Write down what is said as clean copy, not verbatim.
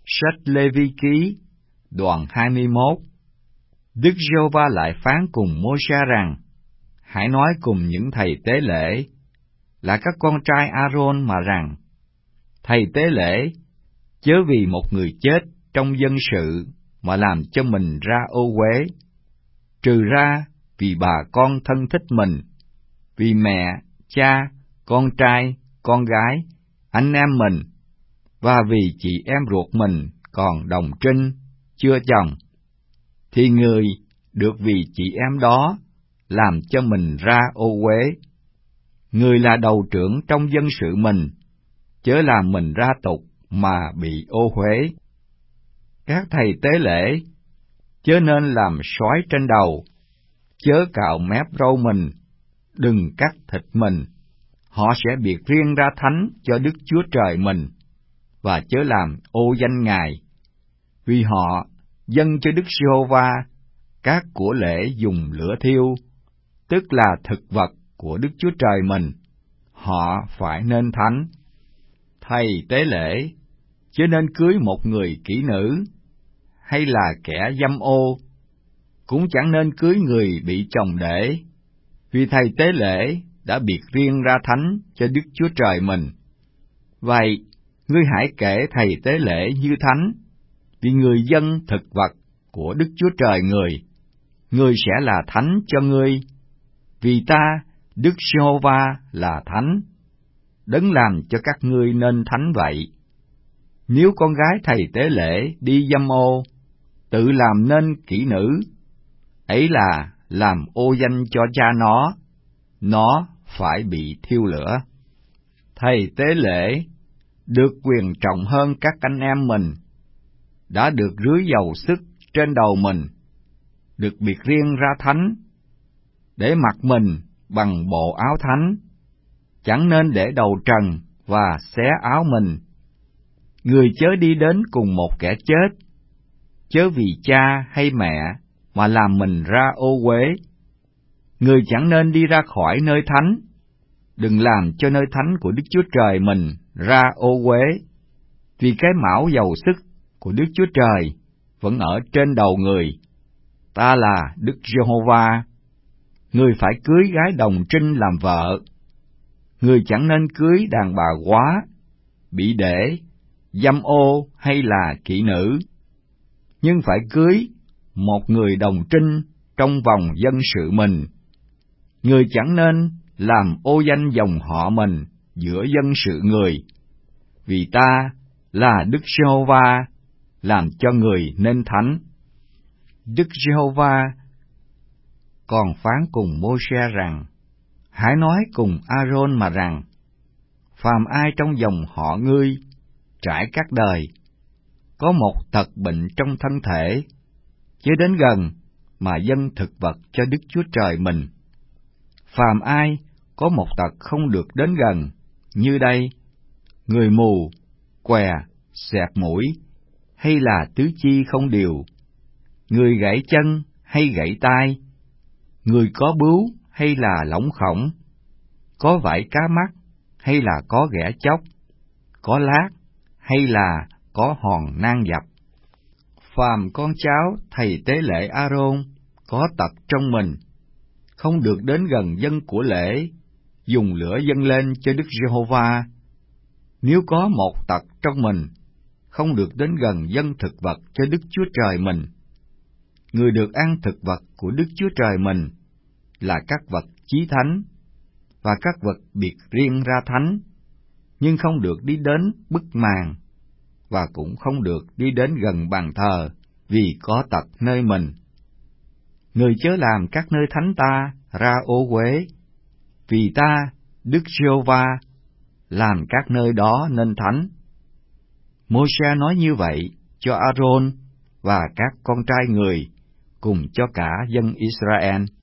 Sách Lê-vi ký, đoạn 21. Đức Giê-hô-va lại phán cùng Mô-se rằng: Hãy nói cùng những thầy tế lễ, là các con trai A-rôn mà rằng: Thầy tế lễ, chớ vì một người chết trong dân sự mà làm cho mình ra ô uế, trừ ra vì bà con thân thích mình, vì mẹ, cha, con trai, con gái, anh em mình, và vì chị em ruột mình còn đồng trinh, chưa chồng, thì người được vì chị em đó làm cho mình ra ô uế. Người là đầu trưởng trong dân sự mình, chớ làm mình ra tục mà bị ô uế. Các thầy tế lễ chớ nên làm sói trên đầu, chớ cạo mép râu mình, đừng cắt thịt mình. Họ sẽ biệt riêng ra thánh cho Đức Chúa Trời mình, và chớ làm ô danh Ngài, vì họ dâng cho Đức Giê-hô-va các của lễ dùng lửa thiêu, tức là thực vật của Đức Chúa Trời mình. Họ phải nên thánh. Thầy tế lễ chớ nên cưới một người kỹ nữ, hay là kẻ dâm ô, cũng chẳng nên cưới người bị chồng để, vì thầy tế lễ đã biệt riêng ra thánh cho Đức Chúa Trời mình. Vậy, ngươi hãy kể thầy tế lễ như thánh, vì người dân thực vật của Đức Chúa Trời người sẽ là thánh cho ngươi, vì ta, Đức Giê-hô-va là thánh, đấng làm cho các ngươi nên thánh vậy. Nếu con gái thầy tế lễ đi dâm ô, tự làm nên kỹ nữ, ấy là làm ô danh cho cha nó phải bị thiêu lửa. Thầy tế lễ được quyền trọng hơn các anh em mình, đã được rưới dầu sức trên đầu mình, được biệt riêng ra thánh, để mặc mình bằng bộ áo thánh, chẳng nên để đầu trần và xé áo mình. Người chớ đi đến cùng một kẻ chết, chớ vì cha hay mẹ mà làm mình ra ô uế. Người chẳng nên đi ra khỏi nơi thánh, đừng làm cho nơi thánh của Đức Chúa Trời mình ra ô uế, vì cái mão dầu sức của Đức Chúa Trời vẫn ở trên đầu người. Ta là Đức Giê-hô-va. Người phải cưới gái đồng trinh làm vợ. Người chẳng nên cưới đàn bà góa, bị để, dâm ô hay là kỹ nữ, nhưng phải cưới một người đồng trinh trong vòng dân sự mình. Người chẳng nên làm ô danh dòng họ mình giữa dân sự người, vì ta là Đức Giê-hô-va, làm cho người nên thánh. Đức Giê-hô-va còn phán cùng Mô-se rằng: Hãy nói cùng A-rôn mà rằng: Phàm ai trong dòng họ ngươi trải các đời, có một tật bệnh trong thân thể, chớ đến gần mà dâng thực vật cho Đức Chúa Trời mình. Phàm ai có một tật không được đến gần, như đây: người mù, què, xẹt mũi, hay là tứ chi không đều, người gãy chân hay gãy tai, người có bướu hay là lỏng khổng, có vảy cá mắt hay là có ghẻ chóc, có lát hay là có hòn nang dập. Phàm con cháu thầy tế lễ A-rôn có tật trong mình, không được đến gần dân của lễ, dùng lửa dâng lên cho Đức Giê-hô-va. Nếu có một tật trong mình, không được đến gần dân thực vật cho Đức Chúa Trời mình. Người được ăn thực vật của Đức Chúa Trời mình là các vật chí thánh, và các vật biệt riêng ra thánh, nhưng không được đi đến bức màn, và cũng không được đi đến gần bàn thờ, vì có tật nơi mình. Người chớ làm các nơi thánh ta ra ô uế, vì ta, Đức Giê-hô-va, làm các nơi đó nên thánh. Mô-se nói như vậy cho A-rôn và các con trai người, cùng cho cả dân Israel.